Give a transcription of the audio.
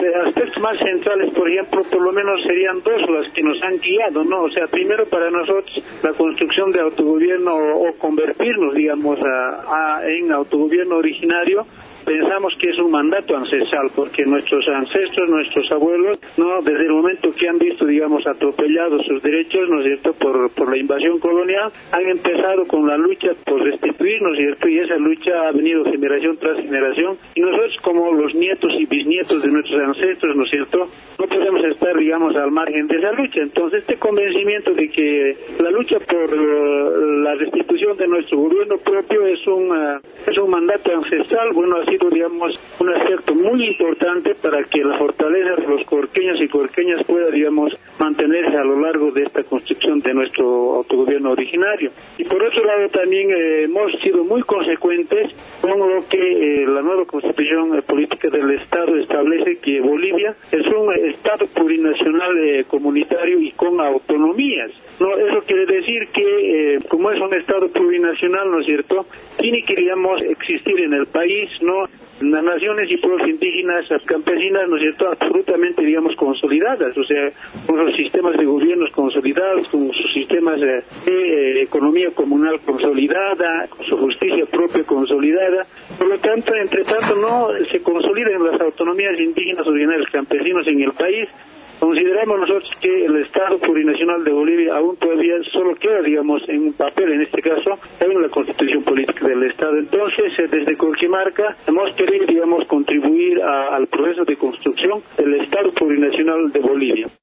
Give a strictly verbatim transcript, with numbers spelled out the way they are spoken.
aspectos más centrales, por ejemplo, por lo menos serían dos las que nos han guiado, ¿no? O sea, primero para nosotros la construcción de autogobierno o, o convertirnos, digamos, a, a, en autogobierno originario. Pensamos que es un mandato ancestral, porque nuestros ancestros, nuestros abuelos, no, desde el momento que han visto, digamos, atropellados sus derechos, ¿no es cierto?, por, por la invasión colonial, han empezado con la lucha por restituir, ¿no es cierto?, y esa lucha ha venido generación tras generación, y nosotros como los nietos y bisnietos de nuestros ancestros, ¿no es cierto?, no podemos estar, digamos, al margen de esa lucha. Entonces, este convencimiento de que la lucha por uh, la restitución de nuestro gobierno propio es un, uh, es un mandato ancestral, bueno, ha sido, digamos, un aspecto muy importante para que la fortaleza de los corqueños y corqueñas pueda, digamos, mantenerse a lo largo de esta construcción de nuestro autogobierno originario. Y por otro lado también eh, hemos sido muy consecuentes con lo que eh, la nueva constitución eh, política del Estado establece, que Bolivia es un eh, Estado plurinacional eh, comunitario y con autonomías. No, eso quiere decir que, eh, como es un Estado plurinacional, ¿no es cierto?, tiene que, digamos, existir en el país, ¿no?, las naciones y pueblos indígenas, campesinas, ¿no es cierto?, absolutamente, digamos, consolidadas, o sea, con sus sistemas de gobiernos consolidados, con sus sistemas de, de economía comunal consolidada, con su justicia propia consolidada. Por lo tanto, entre tanto, no se consolidan las autonomías indígenas, originarios, campesinos en el país. Consideramos nosotros que el Estado plurinacional de Bolivia aún todavía solo queda, digamos, en un papel, en este caso, en la Constitución Política del Estado. Entonces, desde Corquimarca hemos querido, digamos, contribuir a, al proceso de construcción del Estado plurinacional de Bolivia.